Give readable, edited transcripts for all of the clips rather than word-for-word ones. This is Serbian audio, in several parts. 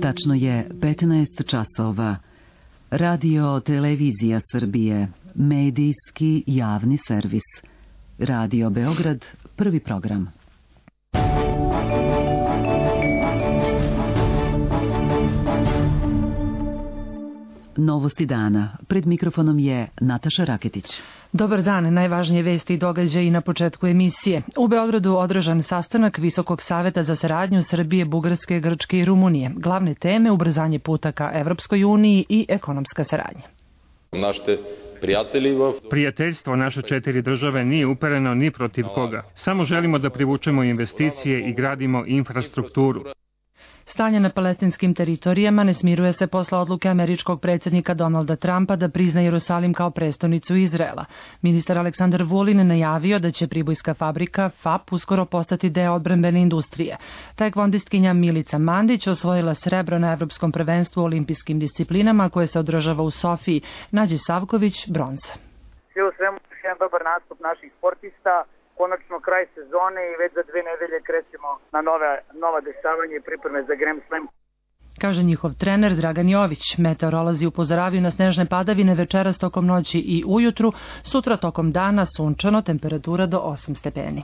Tačno je 15 časova. Radio Televizija Srbije, medijski javni servis. Radio Beograd, prvi program. Novosti dana. Pred mikrofonom je Nataša Raketić. Dobar dan, najvažnije vesti i događaji na početku emisije. U Beogradu održan sastanak Visokog saveta za saradnju Srbije, Bugarske, Grčke i Rumunije. Glavne teme: ubrzanje puta ka Evropskoj uniji i ekonomska saradnja. Prijateljstvo naše četiri države nije upereno ni protiv koga. Samo želimo da privučemo investicije i gradimo infrastrukturu. Stanje na palestinskim teritorijama ne smiruje se posle odluke američkog predsjednika Donalda Trumpa da prizna Jerusalim kao prestonicu Izraela. Ministar Aleksandar Vulin najavio da će pribojska fabrika FAP uskoro postati deo odbrambene industrije. Taekvondistkinja Milica Mandić osvojila srebro na Evropskom prvenstvu u olimpijskim disciplinama koje se održava u Sofiji. Nađi Savković, bronza. Sve u svemu jedan dobar nastup naših sportista. Konačno kraj sezone i već za 2 nedelje krećemo na nova dešavanja i pripreme za Grand Slam. Kaže njihov trener Dragan Jović. Meteorolozi upozoravaju na snežne padavine večeras tokom noći i ujutru, sutra tokom dana sunčano, temperatura do 8 stepeni.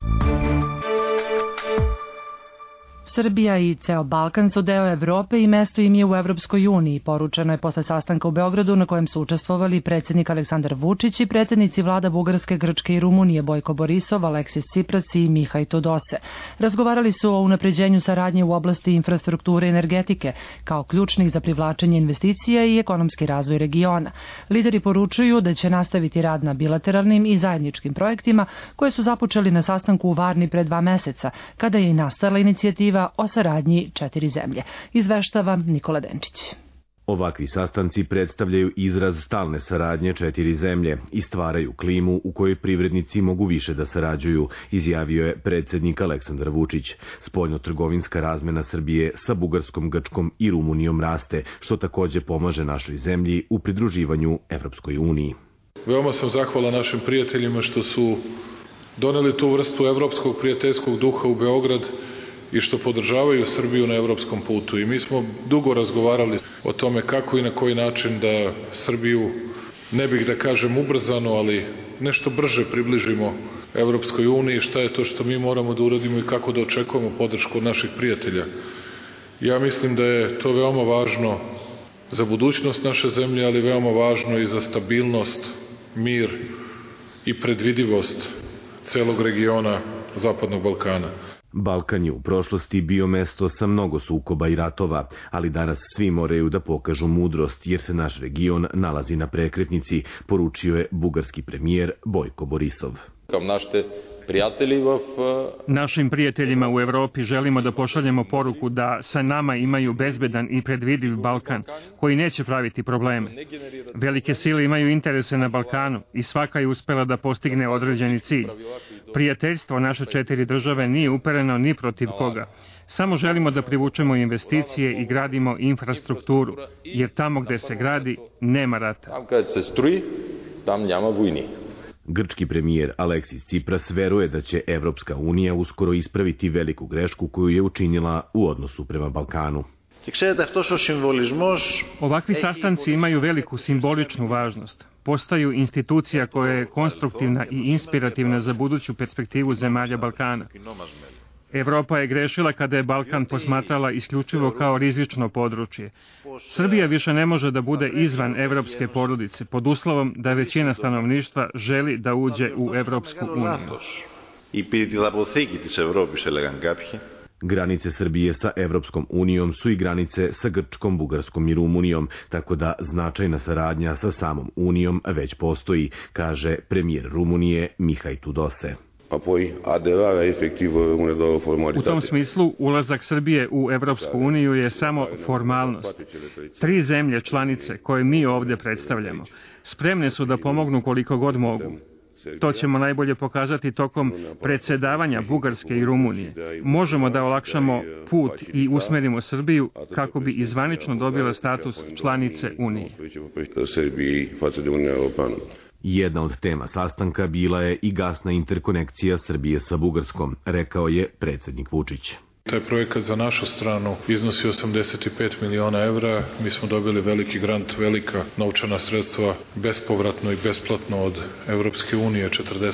Srbija i ceo Balkan su deo Evrope i mesto im je u Evropskoj uniji, poručeno je posle sastanka u Beogradu na kojem su učestvovali predsjednik Aleksandar Vučić i predsjednici vlada Bugarske, Grčke i Rumunije Bojko Borisov, Aleksis Tsipras i Mihaj Tudose. Razgovarali su o unapređenju saradnje u oblasti infrastrukture i energetike, kao ključnih za privlačenje investicija i ekonomski razvoj regiona. Lideri poručuju da će nastaviti rad na bilateralnim i zajedničkim projektima koje su započeli na sastanku u Varni pre 2 meseca, kada je i nastala inicijativa o saradnji 4 zemlje. Izveštava Nikola Denčić. Ovakvi sastanci predstavljaju izraz stalne saradnje 4 zemlje i stvaraju klimu u kojoj privrednici mogu više da sarađuju, izjavio je predsjednik Aleksandar Vučić. Spoljno-trgovinska razmena Srbije sa Bugarskom, Grčkom i Rumunijom raste, što takođe pomaže našoj zemlji u pridruživanju Evropskoj uniji. Veoma sam zahvalan našim prijateljima što su doneli tu vrstu evropskog prijateljskog duha u Beograd i što podržavaju Srbiju na evropskom putu. I mi smo dugo razgovarali o tome kako i na koji način da Srbiju, ne bih da kažem ubrzano, ali nešto brže približimo Evropskoj uniji, šta je to što mi moramo da uradimo i kako da očekujemo podršku od naših prijatelja. Ja mislim da je to veoma važno za budućnost naše zemlje, ali veoma važno i za stabilnost, mir i predvidivost celog regiona Zapadnog Balkana. Balkan je u prošlosti bio mesto sa mnogo sukoba i ratova, ali danas svi moraju da pokažu mudrost, jer se naš region nalazi na prekretnici, poručio je bugarski premijer Bojko Borisov. Našim prijateljima u Evropi želimo da pošaljemo poruku da sa nama imaju bezbedan i predvidiv Balkan, koji neće praviti probleme. Velike sile imaju interese na Balkanu i svaka je uspela da postigne određeni cilj. Prijateljstvo naše 4 države nije upereno ni protiv koga. Samo želimo da privučemo investicije i gradimo infrastrukturu, jer tamo gde se gradi, nema rata. Grčki premijer Aleksis Tsipras veruje da će Evropska unija uskoro ispraviti veliku grešku koju je učinila u odnosu prema Balkanu. Ovakvi sastanci imaju veliku simboličnu važnost. Postaju institucija koja je konstruktivna i inspirativna za buduću perspektivu zemalja Balkana. Evropa je grešila kada je Balkan posmatrala isključivo kao rizično područje. Srbija više ne može da bude izvan evropske porodice, pod uslovom da većina stanovništva želi da uđe u Evropsku uniju. Granice Srbije sa Evropskom unijom su i granice sa Grčkom, Bugarskom i Rumunijom, tako da značajna saradnja sa samom unijom već postoji, kaže premijer Rumunije Mihaj Tudose. U tom smislu, ulazak Srbije u Evropsku uniju je samo formalnost. 3 zemlje članice koje mi ovdje predstavljamo spremne su da pomognu koliko god mogu. To ćemo najbolje pokazati tokom predsjedavanja Bugarske i Rumunije. Možemo da olakšamo put i usmerimo Srbiju kako bi izvanično dobila status članice Unije. Jedna od tema sastanka bila je i gasna interkonekcija Srbije sa Bugarskom, rekao je predsjednik Vučić. Taj projekat za našu stranu iznosi 85 miliona evra. Mi smo dobili veliki grant, velika novčana sredstva, bespovratno i besplatno od Evropske unije,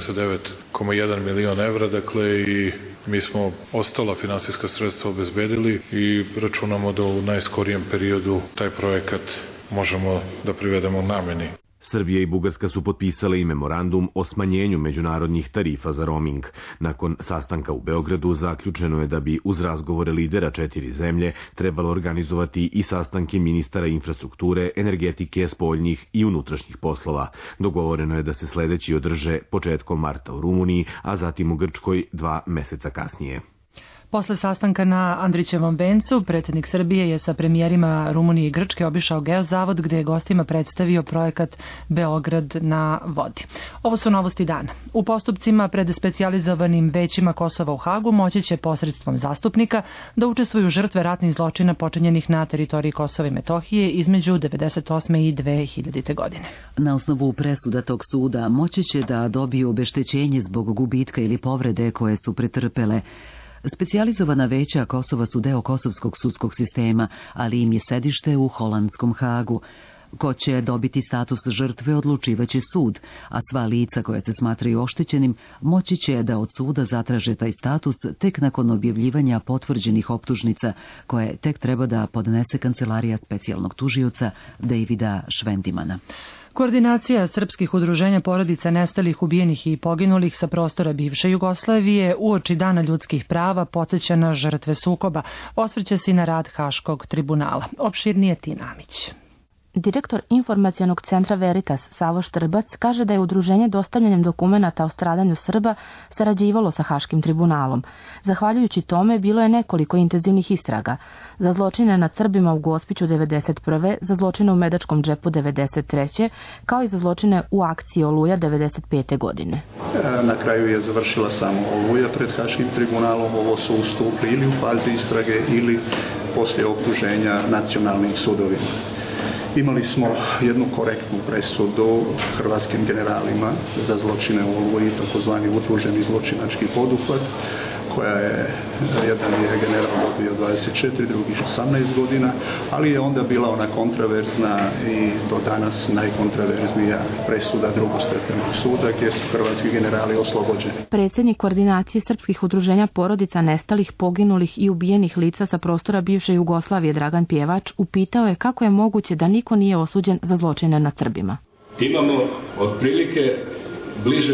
49,1 milion evra, dakle i mi smo ostala finansijska sredstva obezbedili i računamo da u najskorijem periodu taj projekat možemo da privedemo nameni. Srbija i Bugarska su potpisale i memorandum o smanjenju međunarodnih tarifa za roaming. Nakon sastanka u Beogradu zaključeno je da bi uz razgovore lidera 4 zemlje trebalo organizovati i sastanke ministara infrastrukture, energetike, spoljnih i unutrašnjih poslova. Dogovoreno je da se sledeći održe početkom marta u Rumuniji, a zatim u Grčkoj 2 meseca kasnije. Posle sastanka na Andrićevom vencu, predsjednik Srbije je sa premijerima Rumunije i Grčke obišao Geozavod gde je gostima predstavio projekat Beograd na vodi. Ovo su novosti dana. U postupcima pred specijalizovanim većima Kosova u Hagu moći će posredstvom zastupnika da učestvuju žrtve ratnih zločina počinjenih na teritoriji Kosova i Metohije između 1998. i 2000. godine. Na osnovu presuda tog suda moći će da dobiju obeštećenje zbog gubitka ili povrede koje su pretrpele. Specijalizovana veća Kosova su deo kosovskog sudskog sistema, ali im je sedište u holandskom Hagu. Ko će dobiti status žrtve odlučivaće sud, a sva lica koja se smatraju oštećenim moći će da od suda zatraže taj status tek nakon objavljivanja potvrđenih optužnica koje tek treba da podnese Kancelarija specijalnog tužioca Davida Švendimana. Koordinacija srpskih udruženja porodica nestalih, ubijenih i poginulih sa prostora bivše Jugoslavije uoči Dana ljudskih prava podsjeća na žrtve sukoba. Osvrće se i na rad Haškog tribunala. Opširnije Tina Amić. Direktor informacionog centra Veritas Savo Štrbac kaže da je udruženje dostavljanjem dokumenata o stradanju Srba sarađivalo sa Haškim tribunalom. Zahvaljujući tome bilo je nekoliko intenzivnih istraga. Za zločine nad Srbima u Gospiću 1991. za zločine u Medačkom džepu 1993. kao i za zločine u akciji Oluja 1995. godine. Na kraju je završila samo Oluja pred Haškim tribunalom. Ovo su ustupili ili u fazi istrage ili poslije optuženja nacionalnim sudovima. Imali smo jednu korektnu presudu hrvatskim generalima za zločine u Oluji, takozvani udruženi zločinački poduhvat, koja je, jedan je general dobio 24, drugi 18 godina, ali je onda bila ona kontraverzna i do danas najkontraverznija presuda drugostepenog suda gdje su hrvatski generali oslobođeni. Predsjednik koordinacije srpskih udruženja porodica nestalih, poginulih i ubijenih lica sa prostora bivše Jugoslavije Dragan Pjevač upitao je kako je moguće da niko nije osuđen za zločine nad Srbima. Imamo otprilike bliže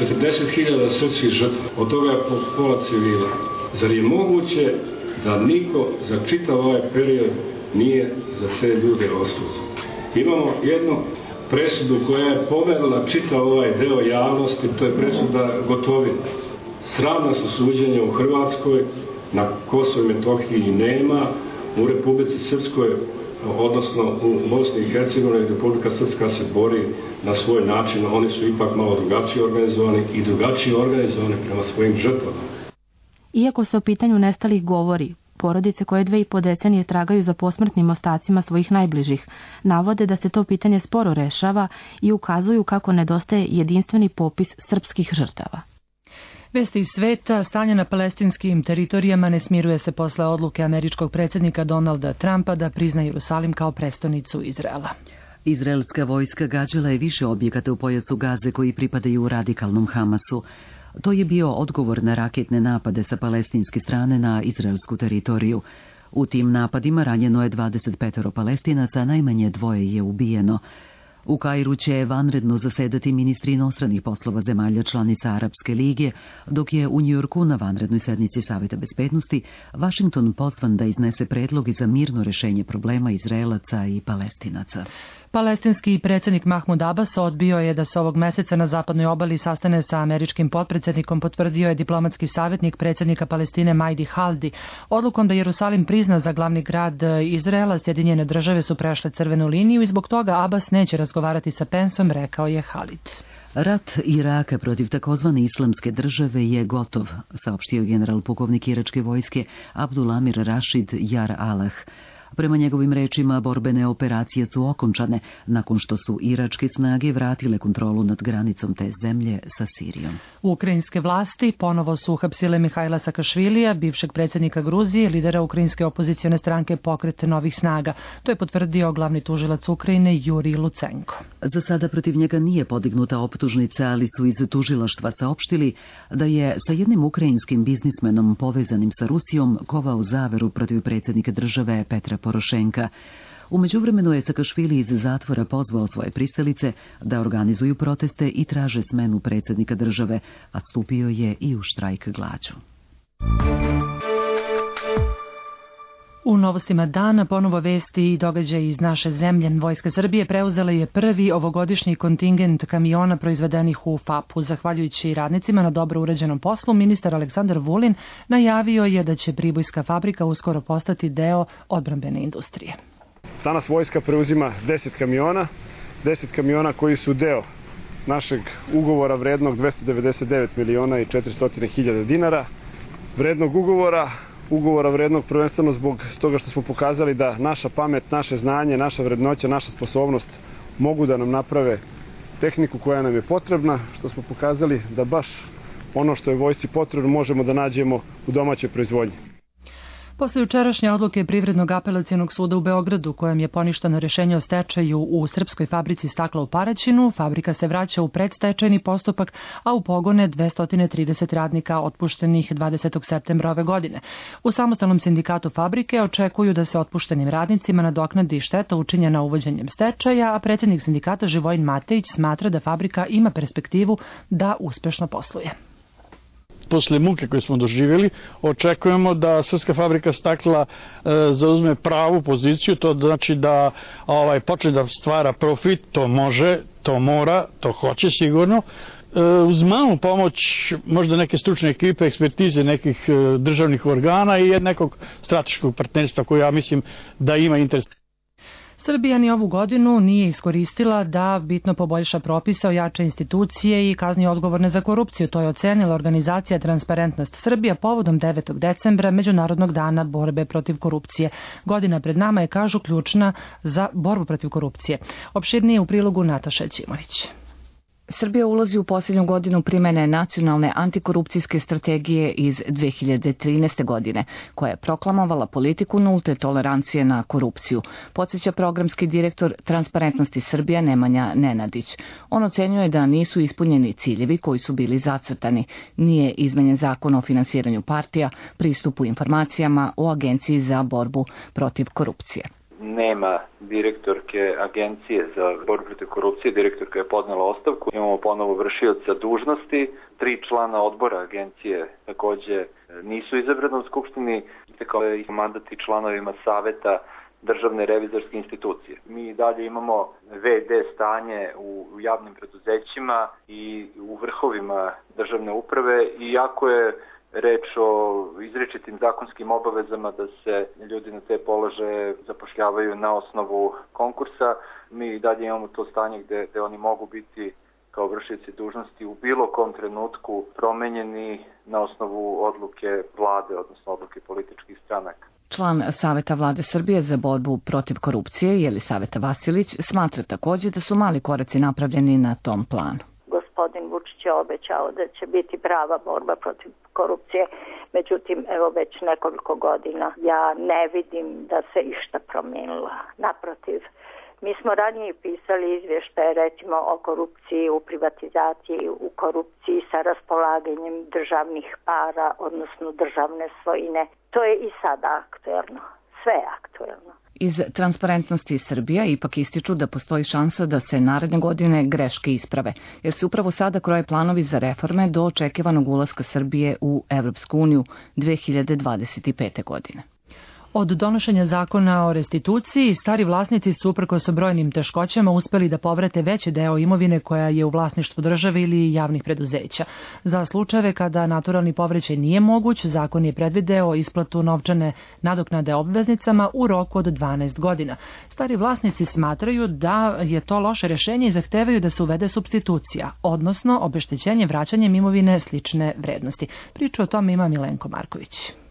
40.000 srpskih žrtva, od toga je pola civila. Zar je moguće da niko za čitav ovaj period nije za te ljude osuđen? Imamo jednu presudu koja je pomerila čitav ovaj deo javnosti, to je presuda Gotovine. Sramna su suđenja u Hrvatskoj, na Kosovu i Metohiji nema, u Republici Srpskoj, odnosno u Bosni i Hercegovini, Republika Srpska se bori na svoj način, oni su ipak malo drugačije organizovani i drugačije organizovani prema svojim žrtvama. Iako se o pitanju nestalih govori, porodice koje 2,5 decenije tragaju za posmrtnim ostacima svojih najbližih, navode da se to pitanje sporo rešava i ukazuju kako nedostaje jedinstveni popis srpskih žrtava. Vesti iz sveta, stanje na palestinskim teritorijama ne smiruje se posle odluke američkog predsjednika Donalda Trumpa da prizna Jerusalim kao prestonicu Izraela. Izraelska vojska gađala je više objekata u pojasu Gaze koji pripadaju radikalnom Hamasu. To je bio odgovor na raketne napade sa palestinske strane na izraelsku teritoriju. U tim napadima ranjeno je 25 Palestinaca, najmanje 2 je ubijeno. U Kairu će vanredno zasedati ministri inostranih poslova zemalja članica Arapske lige, dok je u Njujorku na vanrednoj sednici Saveta bezbednosti Vašington pozvan da iznese predloge za mirno rešenje problema Izraelaca i Palestinaca. Palestinski predsjednik Mahmud Abbas odbio je da se ovog meseca na zapadnoj obali sastane sa američkim potpredsjednikom, potvrdio je diplomatski savjetnik predsjednika Palestine Majdi Haldi. Odlukom da Jerusalim prizna za glavni grad Izraela, Sjedinjene države su prešle crvenu liniju i zbog toga Abbas neće razgovarati sa Pensom, rekao je Halid. Rat Iraka protiv takozvane islamske države je gotov, saopštio general pukovnik iračke vojske Abdul Amir Rashid Jar Allah. Prema njegovim rečima, borbene operacije su okončane nakon što su iračke snage vratile kontrolu nad granicom te zemlje sa Sirijom. Ukrajinske vlasti ponovo su uhapsile Mihajla Sakašvilija, bivšeg predsjednika Gruzije, lidera ukrajinske opozicione stranke Pokret novih snaga. To je potvrdio glavni tužilac Ukrajine Jurij Lucenko. Za sada protiv njega nije podignuta optužnica, ali su iz tužilaštva saopštili da je sa jednim ukrajinskim biznismenom povezanim sa Rusijom kovao zaveru protiv predsjednika države Petra Porošenka. U međuvremenu je Sakašvili iz zatvora pozvao svoje pristalice da organizuju proteste i traže smenu predsjednika države, a stupio je i u štrajk glađu. U novostima dana ponovo vesti i događaji iz naše zemlje. Vojska Srbije preuzela je prvi ovogodišnji kontingent kamiona proizvedenih u FAP-u. Zahvaljujući radnicima na dobro urađenom poslu, ministar Aleksandar Vulin najavio je da će Pribojska fabrika uskoro postati deo odbrambene industrije. Danas vojska preuzima 10 kamiona koji su deo našeg ugovora vrednog 299 miliona i 400 hiljada dinara. Vrednog ugovora vrednog prvenstveno zbog toga što smo pokazali da naša pamet, naše znanje, naša vrednoća, naša sposobnost mogu da nam naprave tehniku koja nam je potrebna, što smo pokazali da baš ono što je vojsci potrebno možemo da nađemo u domaćoj proizvodnji. Posle jučerašnje odluke Privrednog apelacionog suda u Beogradu, kojem je poništeno rješenje o stečaju u srpskoj fabrici stakla u Paraćinu, fabrika se vraća u predstečajni postupak, a u pogone 230 radnika otpuštenih 20. septembra ove godine. U samostalnom sindikatu fabrike očekuju da se otpuštenim radnicima nadoknadi šteta učinjena uvođenjem stečaja, a predsjednik sindikata Živojin Matejić smatra da fabrika ima perspektivu da uspešno posluje. Posle muke koje smo doživjeli, očekujemo da srpska fabrika stakla zauzme pravu poziciju, to znači da počne da stvara profit, to može, to mora, to hoće sigurno. Uz malu pomoć možda neke stručne ekipe, ekspertize nekih državnih organa i nekog strateškog partnerstva koje ja mislim da ima interes. Srbija ni ovu godinu nije iskoristila da bitno poboljša propise, ojača institucije i kazni odgovorne za korupciju. To je ocenila organizacija Transparentnost Srbija povodom 9. decembra, Međunarodnog dana borbe protiv korupcije. Godina pred nama je, kažu, ključna za borbu protiv korupcije. Opširnije u prilogu Nataša Ćimović. Srbija ulazi u posljednju godinu primene nacionalne antikorupcijske strategije iz 2013. godine, koja je proklamovala politiku nulte tolerancije na korupciju, podsjeća programski direktor Transparentnosti Srbija Nemanja Nenadić. On ocenjuje da nisu ispunjeni ciljevi koji su bili zacrtani. Nije izmenjen zakon o finansiranju partija, pristupu informacijama, o Agenciji za borbu protiv korupcije. Nema direktorke Agencije za borbu protiv korupcije, direktorka je podnela ostavku. Imamo ponovo vršioca dužnosti, 3 člana odbora Agencije takođe nisu izabrani u Skupštini, kao i mandati članovima Saveta Državne revizorske institucije. Mi dalje imamo VD stanje u javnim preduzećima i u vrhovima državne uprave, iako je reč o izričitim zakonskim obavezama da se ljudi na te položaje zapošljavaju na osnovu konkursa. Mi dalje imamo to stanje gde oni mogu biti kao vršioci dužnosti u bilo kom trenutku promenjeni na osnovu odluke vlade, odnosno odluke političkih stranaka. Član Saveta vlade Srbije za borbu protiv korupcije, Jelisaveta Vasilić, smatra također da su mali koraci napravljeni na tom planu. Gospodin Vučić je obećao da će biti prava borba protiv korupcije, međutim, evo već nekoliko godina ja ne vidim da se išta promijenilo. Naprotiv, mi smo ranije pisali izvještaje recimo o korupciji u privatizaciji, u korupciji sa raspolaganjem državnih para, odnosno državne svojine. To je i sada aktuelno, sve je aktuelno. Iz Transparentnosti Srbija ipak ističu da postoji šansa da se naredne godine greške isprave, jer se upravo sada kroje planovi za reforme do očekivanog ulaska Srbije u Evropsku uniju 2025. godine. Od donošenja zakona o restituciji, stari vlasnici su uprkos brojnim teškoćama uspeli da povrate veći deo imovine koja je u vlasništvu države ili javnih preduzeća. Za slučajeve kada naturalni povraćaj nije moguć, zakon je predvideo isplatu novčane nadoknade obveznicama u roku od 12 godina. Stari vlasnici smatraju da je to loše rješenje i zahtevaju da se uvede supstitucija, odnosno obeštećenje vraćanjem imovine slične vrednosti. Priču o tome ima Milenko Marković.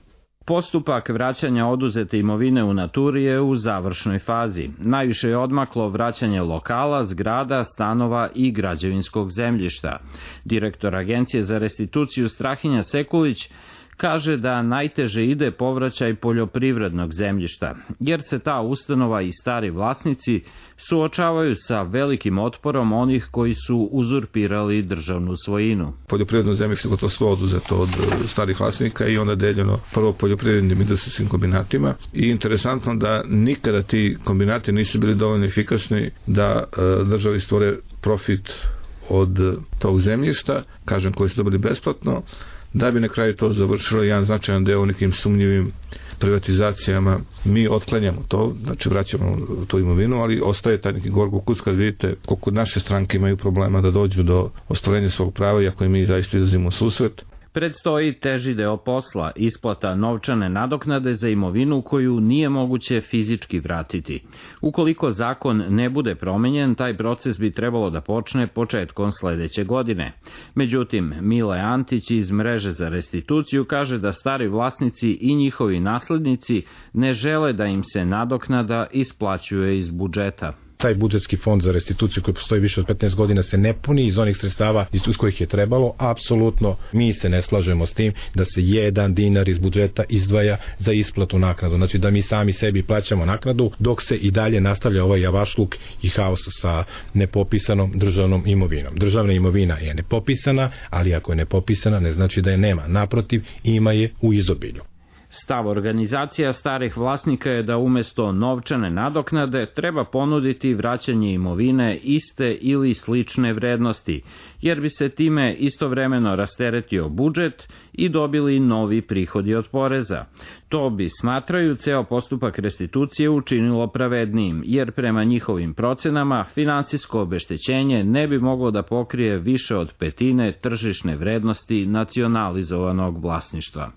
Postupak vraćanja oduzete imovine u naturi je u završnoj fazi. Najviše je odmaklo vraćanje lokala, zgrada, stanova i građevinskog zemljišta. Direktor Agencije za restituciju Strahinja Sekulić kaže da najteže ide povraćaj poljoprivrednog zemljišta, jer se ta ustanova i stari vlasnici suočavaju sa velikim otporom onih koji su uzurpirali državnu svojinu. Poljoprivredno zemljište je to svo oduzeto od starih vlasnika i onda deljeno prvo poljoprivrednim industrijskim kombinatima. I interesantno da nikada ti kombinati nisu bili dovoljno efikasni da državi stvore profit od tog zemljišta, kažem, koji su dobili besplatno, da bi na kraju to završilo jedan značajan deo u nekim sumnjivim privatizacijama. Mi otklanjamo to, znači vraćamo tu imovinu, ali ostaje taj neki gorko kus kad vidite koliko naše stranke imaju problema da dođu do ostvarenja svog prava, iako i mi zaista izlazimo u susret. Predstoji teži deo posla, isplata novčane nadoknade za imovinu koju nije moguće fizički vratiti. Ukoliko zakon ne bude promenjen, taj proces bi trebalo da počne početkom sledeće godine. Međutim, Mile Antić iz Mreže za restituciju kaže da stari vlasnici i njihovi naslednici ne žele da im se nadoknada isplaćuje iz budžeta. Taj budžetski fond za restituciju koji postoji više od 15 godina se ne puni iz onih sredstava iz kojih je trebalo. Apsolutno mi se ne slažemo s tim da se 1 dinar iz budžeta izdvaja za isplatu naknadu. Znači da mi sami sebi plaćamo naknadu dok se i dalje nastavlja ovaj javašluk i haos sa nepopisanom državnom imovinom. Državna imovina je nepopisana, ali ako je nepopisana ne znači da je nema. Naprotiv, ima je u izobilju. Stav organizacija starih vlasnika je da umesto novčane nadoknade treba ponuditi vraćanje imovine iste ili slične vrednosti, jer bi se time istovremeno rasteretio budžet i dobili novi prihodi od poreza. To bi, smatraju, ceo postupak restitucije učinilo pravednijim, jer prema njihovim procenama finansijsko obeštećenje ne bi moglo da pokrije više od petine tržišne vrednosti nacionalizovanog vlasništva.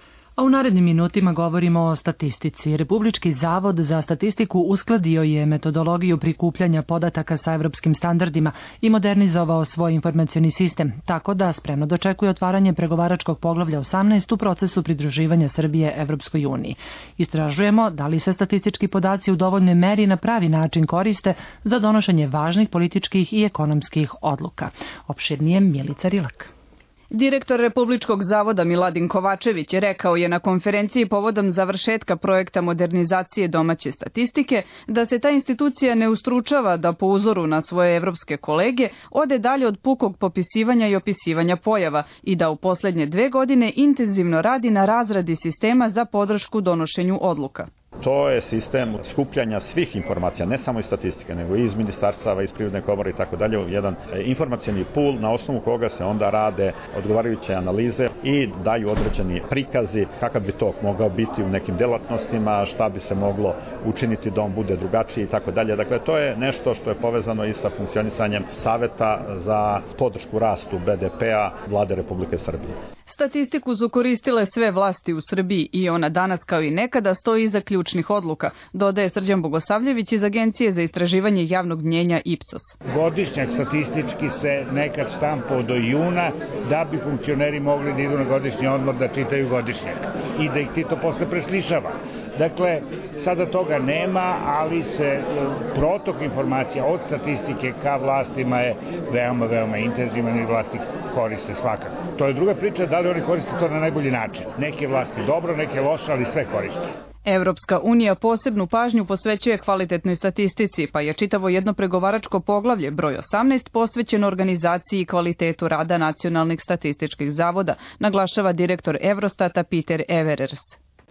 A u narednim minutima govorimo o statistici. Republički zavod za statistiku uskladio je metodologiju prikupljanja podataka sa evropskim standardima i modernizovao svoj informacioni sistem, tako da spremno dočekuje otvaranje pregovaračkog poglavlja 18 u procesu pridruživanja Srbije Evropskoj uniji. Istražujemo da li se statistički podaci u dovoljnoj meri na pravi način koriste za donošenje važnih političkih i ekonomskih odluka. Opširnije Milica Rilak. Direktor Republičkog zavoda Miladin Kovačević rekao je na konferenciji povodom završetka projekta modernizacije domaće statistike da se ta institucija ne ustručava da po uzoru na svoje evropske kolege ode dalje od pukog popisivanja i opisivanja pojava i da u poslednje 2 godine intenzivno radi na razradi sistema za podršku donošenju odluka. To je sistem skupljanja svih informacija, ne samo iz statistike, nego i iz ministarstava, iz Privredne komore i tako dalje, jedan informacioni pool na osnovu koga se onda rade odgovarajuće analize i daju određeni prikazi kakav bi to mogao biti u nekim delatnostima, šta bi se moglo učiniti da on bude drugačiji i tako dalje. Dakle, to je nešto što je povezano i sa funkcionisanjem Saveta za podršku rastu BDP-a Vlade Republike Srbije. Statistiku su koristile sve vlasti u Srbiji i ona danas kao i nekada stoji iza ključnih odluka, dodaje Srđan Bogosavljević iz Agencije za istraživanje javnog mnjenja Ipsos. Godišnjak statistički se nekad štampao do juna da bi funkcioneri mogli da idu na godišnji odmor da čitaju godišnjak i da ih Tito posle preslišava. Dakle, sada toga nema, ali se protok informacija od statistike ka vlastima je veoma intenzivan i vlasti koriste svakako. To je druga priča, da li oni koriste to na najbolji način. Neke vlasti dobro, neke loše, ali sve koriste. Evropska unija posebnu pažnju posvećuje kvalitetnoj statistici, pa je čitavo jedno pregovaračko poglavlje broj 18 posvećeno organizaciji i kvalitetu rada nacionalnih statističkih zavoda, naglašava direktor Eurostata Peter Everers.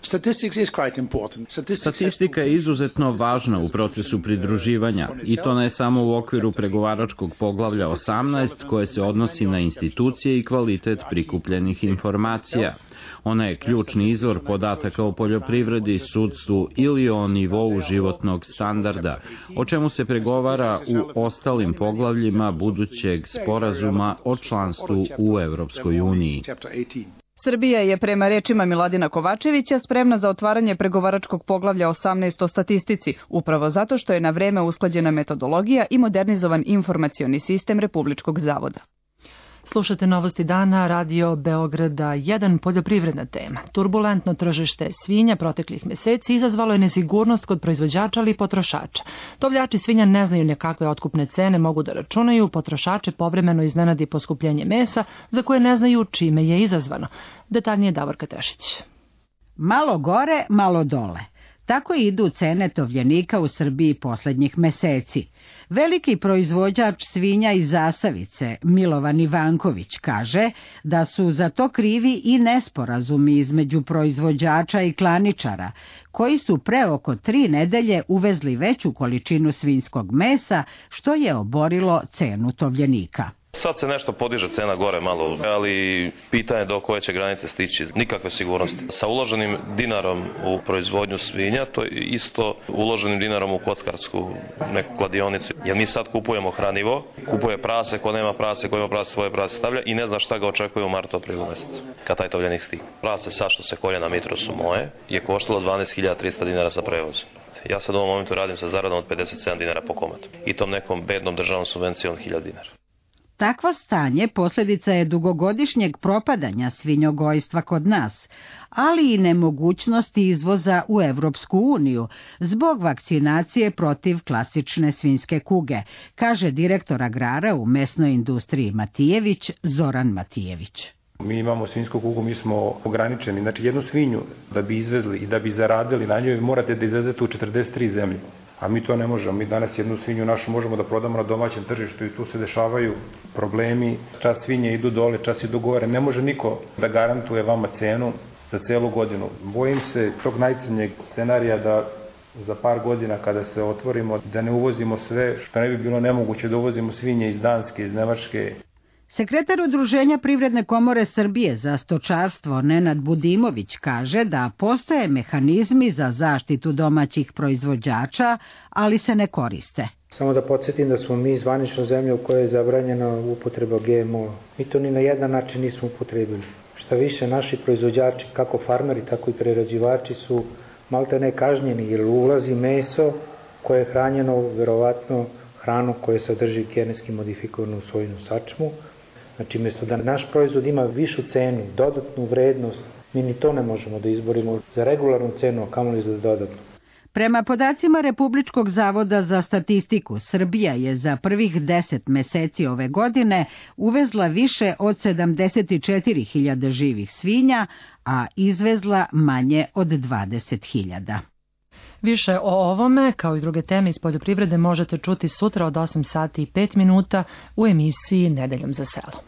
Statistika je izuzetno važna u procesu pridruživanja i to ne samo u okviru pregovaračkog poglavlja 18 koje se odnosi na institucije i kvalitet prikupljenih informacija. Ona je ključni izvor podataka o poljoprivredi, sudstvu ili o nivou životnog standarda, o čemu se pregovara u ostalim poglavljima budućeg sporazuma o članstvu u Evropskoj uniji. Srbija je prema rečima Miladina Kovačevića spremna za otvaranje pregovaračkog poglavlja 18 o statistici, upravo zato što je na vreme usklađena metodologija i modernizovan informacioni sistem Republičkog zavoda. Slušate novosti dana, Radio Beograda 1, poljoprivredna tema. Turbulentno tržište svinja proteklih meseci izazvalo je nesigurnost kod proizvođača ali i potrošača. Tovljači svinja ne znaju nekakve otkupne cene mogu da računaju, potrošače povremeno iznenadi poskupljenje mesa za koje ne znaju čime je izazvano. Detaljnije Davorka Tešić. Malo gore, malo dole. Tako idu cene tovljenika u Srbiji poslednjih meseci. Veliki proizvođač svinja iz Zasavice, Milovan Ivanković, kaže da su za to krivi i nesporazumi između proizvođača i klaničara, koji su pre oko 3 nedelje uvezli veću količinu svinjskog mesa, što je oborilo cenu tovljenika. Sad se nešto podiže cena gore malo, ali pitanje do koje će granice stići, nikakve sigurnosti. Sa uloženim dinarom u proizvodnju svinja, to je isto uloženim dinarom u kockarsku neku kladionicu. Jer mi sad kupujemo hranivo, kupuje prase, ko nema prase, ko ima prase, svoje prase stavlja i ne zna šta ga očekuje u martu, aprilu mesecu, kad taj tovljenik stigne. Prase sad što se kolje na Mitrosu moje je koštalo 12.300 dinara sa prevozom. Ja sad u ovom momentu radim sa zaradom od 57 dinara po komadu i tom nekom bednom državnom subvencijom 1000 dinara. Takvo stanje posljedica je dugogodišnjeg propadanja svinjogojstva kod nas, ali i nemogućnosti izvoza u Evropsku uniju zbog vakcinacije protiv klasične svinjske kuge, kaže direktor agrara u mesnoj industriji Matijević, Zoran Matijević. Mi imamo svinjsku kugu, mi smo ograničeni. Znači jednu svinju da bi izvezli i da bi zaradili na njoj morate da izvezete u 43 zemlje. A mi to ne možemo. Mi danas jednu svinju našu možemo da prodamo na domaćem tržištu i tu se dešavaju problemi. Čas svinje idu dole, čas idu gore. Ne može niko da garantuje vama cenu za celu godinu. Bojim se tog najcrnjeg scenarija da za par godina kada se otvorimo da ne uvozimo sve što ne bi bilo nemoguće da uvozimo svinje iz Danske, iz Nemačke. Sekretar Udruženja Privredne komore Srbije za stočarstvo Nenad Budimović kaže da postoje mehanizmi za zaštitu domaćih proizvođača, ali se ne koriste. Samo da podsjetim da smo mi zvanična zemlja u kojoj je zabranjena upotreba GMO. Mi to ni na jedan način nismo upotrebili. Šta više, naši proizvođači, kako farmeri, tako i prerađivači su malte ne kažnjeni jer ulazi meso koje je hranjeno verovatno hranom koje sadrži genetski modifikovanu sojinu sačmu. Znači, mjesto da naš proizvod ima višu cenu, dodatnu vrednost, mi ni to ne možemo da izborimo za regularnu cenu, a kamoli za dodatnu. Prema podacima Republičkog zavoda za statistiku, Srbija je za prvih 10 meseci ove godine uvezla više od 74.000 živih svinja, a izvezla manje od 20.000. Više o ovome, kao i druge teme iz poljoprivrede, možete čuti sutra od 8 sati i 5 minuta u emisiji Nedeljom za selo.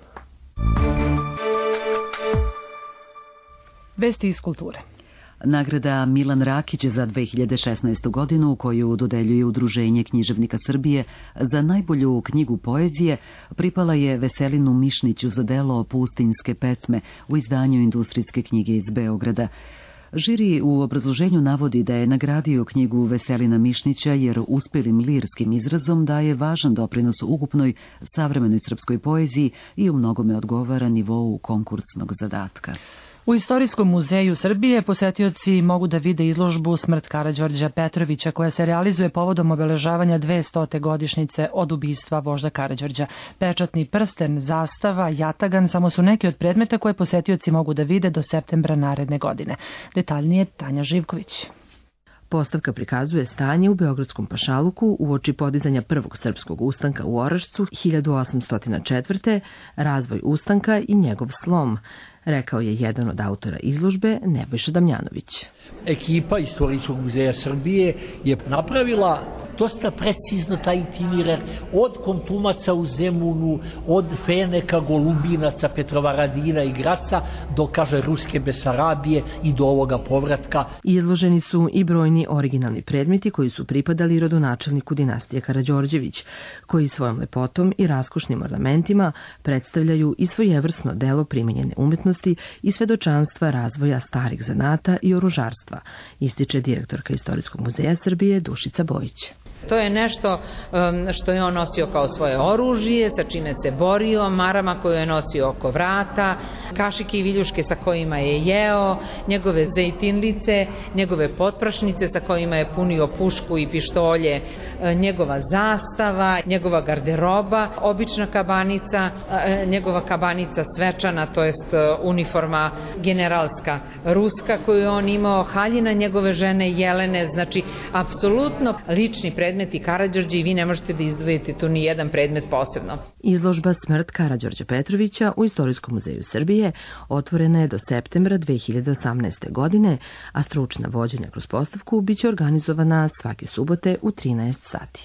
Vesti iz kulture. Nagrada Milan Rakić za 2016. godinu, koju dodeljuje Udruženje književnika Srbije za najbolju knjigu poezije, pripala je Veselinu Mišniću za delo Pustinjske pesme u izdanju Industrijske knjige iz Beograda. Žiri u obrazloženju navodi da je nagradio knjigu Veselina Mišnića jer uspelim lirskim izrazom daje važan doprinos ukupnoj savremenoj srpskoj poeziji i u mnogome odgovara nivou konkursnog zadatka. U Istorijskom muzeju Srbije posetioci mogu da vide izložbu Smrt Karađorđa Petrovića koja se realizuje povodom obeležavanja 200. godišnjice od ubistva vožda Karađorđa. Pečatni prsten, zastava, jatagan samo su neki od predmeta koje posetioci mogu da vide do septembra naredne godine. Detaljnije Tanja Živković. Postavka prikazuje stanje u Beogradskom pašaluku uoči podizanja prvog srpskog ustanka u Orašcu 1804. razvoj ustanka i njegov slom, rekao je jedan od autora izložbe Nebojša Damjanović. Ekipa Istorijskog muzeja Srbije je napravila dosta precizno taj itinerar od Kontumaca u Zemunu, od Feneka, Golubinaca, Petrovaradina i Graca do, kaže, Ruske Besarabije i do ovoga povratka. Izloženi su i brojni originalni predmeti koji su pripadali rodonačelniku dinastije Karađorđević, koji svojom lepotom i raskošnim ornamentima predstavljaju i svojevrsno delo primenjene umetnosti i svedočanstva razvoja starih zanata i oružarstva, ističe direktorka Istorijskog muzeja Srbije Dušica Bojić. To je nešto što je on nosio kao svoje oružje, sa čime se borio, marama koju je nosio oko vrata, kašike i viljuške sa kojima je jeo, njegove zejtinlice, njegove potprašnice sa kojima je punio pušku i pištolje, njegova zastava, njegova garderoba, obična kabanica, njegova kabanica svečana, to jest uniforma generalska ruska koju je on imao, haljina njegove žene Jelene, znači apsolutno lični predmeti Karađorđa i vi ne možete da izdvojite tu ni jedan predmet posebno. Izložba Smrt Karađorđa Petrovića u Istorijskom muzeju Srbije otvorena je do septembra 2018. godine, a stručna vođenja kroz postavku biće organizovana svake subote u 13 sati.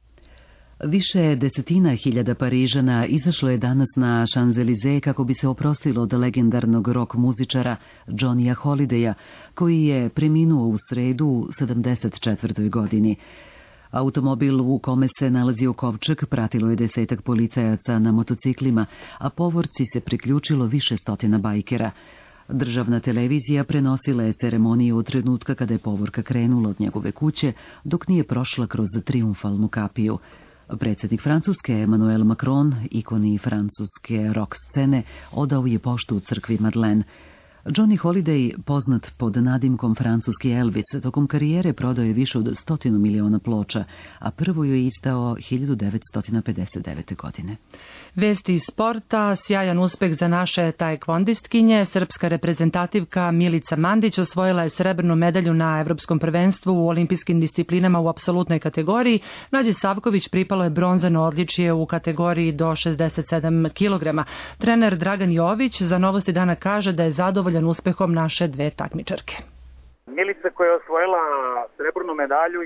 Više desetina hiljada Parižana izašlo je danas na Champs-Élysées kako bi se oprostilo od legendarnog rock muzičara Johnnyja Holidaya, koji je preminuo u sredu u 74. godini. Automobil u kome se nalazio kovčeg pratilo je 10 policajaca na motociklima, a povorci se priključilo više stotina bajkera. Državna televizija prenosila je ceremoniju od trenutka kada je povorka krenula od njegove kuće, dok nije prošla kroz triumfalnu kapiju. Predsjednik Francuske Emmanuel Macron, ikoni francuske rock scene, odao je poštu u crkvi Madeleine. Johnny Holiday, poznat pod nadimkom francuski Elvis, tokom karijere prodao je više od 100 miliona ploča, a prvo ju je izdao 1959. godine. Vesti iz sporta, sjajan uspeh za naše taekvondistkinje. Srpska reprezentativka Milica Mandić osvojila je srebrnu medalju na Evropskom prvenstvu u olimpijskim disciplinama u apsolutnoj kategoriji. Nađi Savković pripalo je bronzano odličje u kategoriji do 67 kg. Trener Dragan Jović za Novosti dana kaže da je zadovoljan uspehom naše dve takmičarke. Milica koja je osvojila srebrnu medalju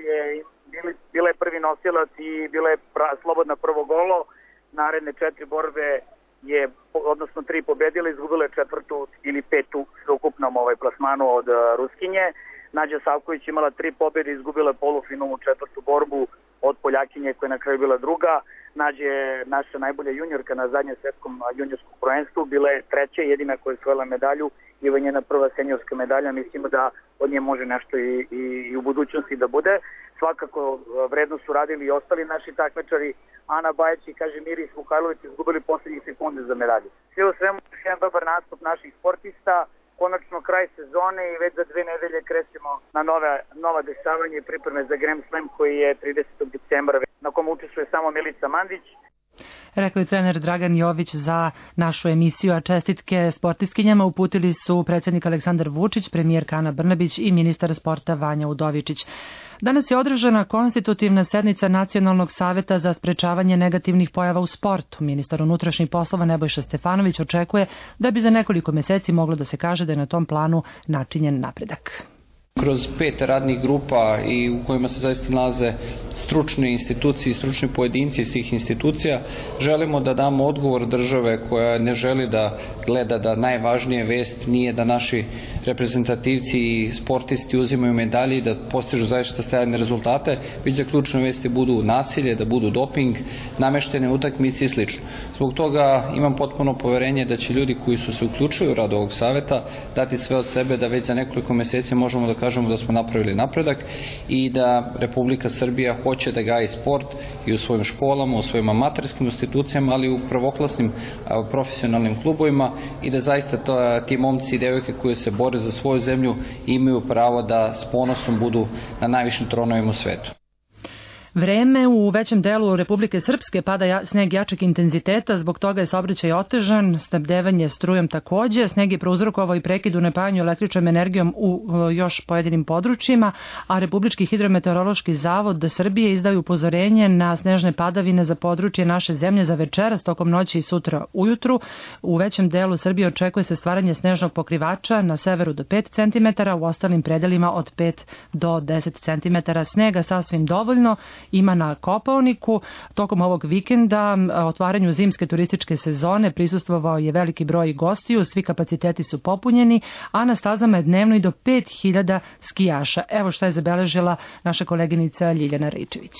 bila je prvi nosilac i bila je slobodna prvo golo. Naredne 4 borbe je, odnosno 3 pobedila, izgubila je 4. ili 5. u ukupnom plasmanu od Ruskinje. Nađa Savković imala 3 pobjede, izgubila je polufinalnu 4. borbu od Poljakinje koja je na kraju bila druga. Nađa je naša najbolja juniorka na zadnjem svetskom juniorskom prvenstvu, bila je 3. jedina koja je osvojila medalju i ovo je njena prva seniorska medalja. Mislimo da od nje može nešto i u budućnosti da bude. Svakako vredno su radili i ostali naši takmičari. Ana Bajeć i Kažimiris Vukajlović izgubili poslednjih sekunde za medalju. Sve u svemu jedan dobar nastup naših sportista. Konačno kraj sezone i već za 2 nedelje krećemo na nova dešavanja i pripreme za Grand Slam koji je 30. decembra, na kom učestvuje samo Milica Mandić. Rekao je trener Dragan Jović za našu emisiju, a čestitke sportistkinjama uputili su predsjednik Aleksandar Vučić, premijerka Ana Brnabić i ministar sporta Vanja Udovičić. Danas je održana konstitutivna sednica Nacionalnog saveta za sprečavanje negativnih pojava u sportu. Ministar unutrašnjih poslova Nebojša Stefanović očekuje da bi za nekoliko mjeseci moglo da se kaže da je na tom planu načinjen napredak. Kroz 5 radnih grupa i u kojima se zaista nalaze stručne institucije i stručni pojedinci iz tih institucija, želimo da damo odgovor države koja ne želi da gleda da najvažnija vest nije da naši reprezentativci i sportisti uzimaju medalje i da postižu zaista stajane rezultate, već da ključne vesti budu nasilje, da budu doping, nameštene utakmice i sl. Zbog toga imam potpuno poverenje da će ljudi koji su se uključili u rad ovog saveta dati sve od sebe da već za nekoliko mjeseci možemo da kažemo da smo napravili napredak i da Republika Srbija hoće da gaji sport i u svojim školama, u svojim amaterskim institucijama, ali i u prvoklasnim profesionalnim klubovima i da zaista ti momci i devojke koji se bore za svoju zemlju imaju pravo da s ponosom budu na najvišim tronovima u svetu. Vreme u većem delu Republike Srpske pada sneg jačeg intenziteta, zbog toga je saobraćaj otežan, snabdevanje strujom takođe. Sneg je prouzrokovao i prekid u napajanju električnom energijom u još pojedinim područjima, a Republički hidrometeorološki zavod Srbije izdao upozorenje na snežne padavine za područje naše zemlje za večeras, tokom noći i sutra ujutru. U većem delu Srbije očekuje se stvaranje snežnog pokrivača, na severu do 5 cm, u ostalim predelima od 5 do 10 cm snega, sasvim dovoljno. Ima na Kopaoniku. Tokom ovog vikenda otvaranju zimske turističke sezone prisustvovao je veliki broj gostiju, svi kapaciteti su popunjeni, a na stazama je dnevno i do 5000 skijaša. Evo šta je zabeležila naša koleginica Ljiljana Ričević.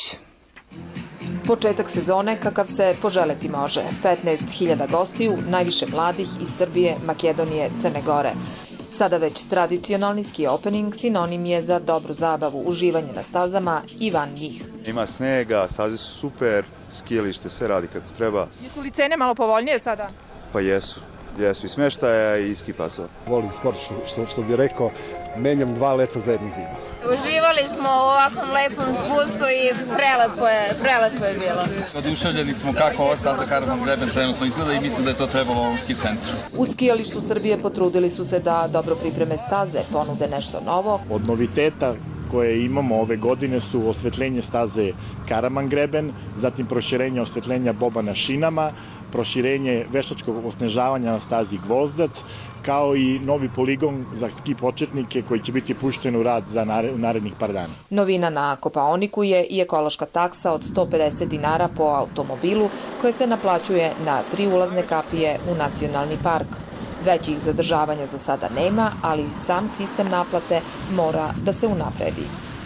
Početak sezone kakav se poželeti može. 15.000 gostiju, najviše mladih iz Srbije, Makedonije, Crne Gore. Sada već tradicionalni ski opening sinonim je za dobru zabavu, uživanje na stazama i van njih. Ima snega, staze su super, skijalište, sve radi kako treba. Jesu li cene malo povoljnije sada? Pa jesu i smeštaja i ski pasova. Volim sport, što bi rekao, menjam 2 leta za jednu zimu. Uživali smo u ovakvom lepom spustu i prelepo je bilo. Oduševljeni smo kako ova staza Karaman Greben trenutno izgleda i mislim da je to trebalo u ovom ski centru. U skijalištu Srbije potrudili su se da dobro pripreme staze, ponude nešto novo. Od noviteta koje imamo ove godine su osvetljenje staze Karaman Greben, zatim proširenje osvetljenja boba na šinama, proširenje veštačkog osnežavanja na stazi Gvozdac, kao i novi poligon za ski početnike koji će biti pušten u rad za narednih par dana. Novina na Kopaoniku je i ekološka taksa od 150 dinara po automobilu koja se naplaćuje na 3 ulazne kapije u nacionalni park. Većih zadržavanja za sada nema, ali sam sistem naplate mora da se unapredi.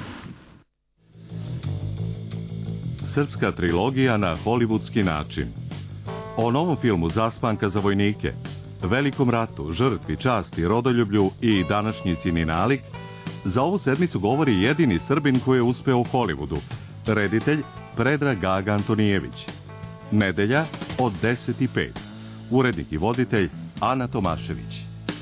Srpska trilogija na hollywoodski način. O novom filmu Zaspanka za vojnike, velikom ratu, žrtvi, časti, rodoljublju i današnjicini nalik, za ovu sedmicu govori jedini Srbin koji je uspeo u Hollywoodu, reditelj Predrag Gaga Antonijević. Nedelja od 10:05. Urednik i voditelj Ana Tomašević.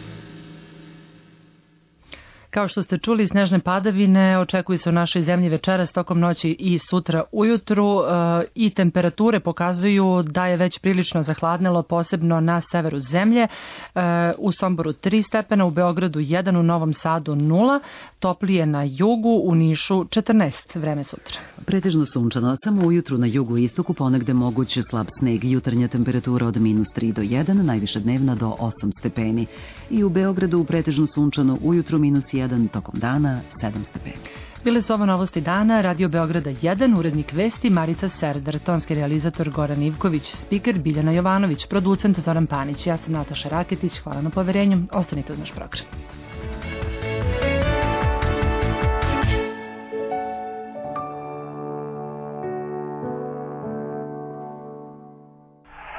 Kao što ste čuli, snežne padavine očekuju se u našoj zemlji večeras, tokom noći i sutra ujutru i temperature pokazuju da je već prilično zahladnelo, posebno na severu zemlje. U Somboru 3 stepena, u Beogradu 1, u Novom Sadu 0, toplije na jugu, u Nišu 14. Vreme sutra. Pretežno sunčano, samo ujutru na jugu i istoku ponegde moguće slab sneg, jutarnja temperatura od -3 do 1, najviše dnevna do 8 stepeni. I u Beogradu pretežno sunčano, ujutru -1, tokom dana 7 stepeni. Bile su ovo novosti dana, Radio Beograda 1, urednik vesti Marica Serdar, tonski realizator Goran Ivković, spiker Biljana Jovanović, producent Zoran Panić. Ja sam Nataša Raketić, hvala na poverenju, ostanite uz naš program.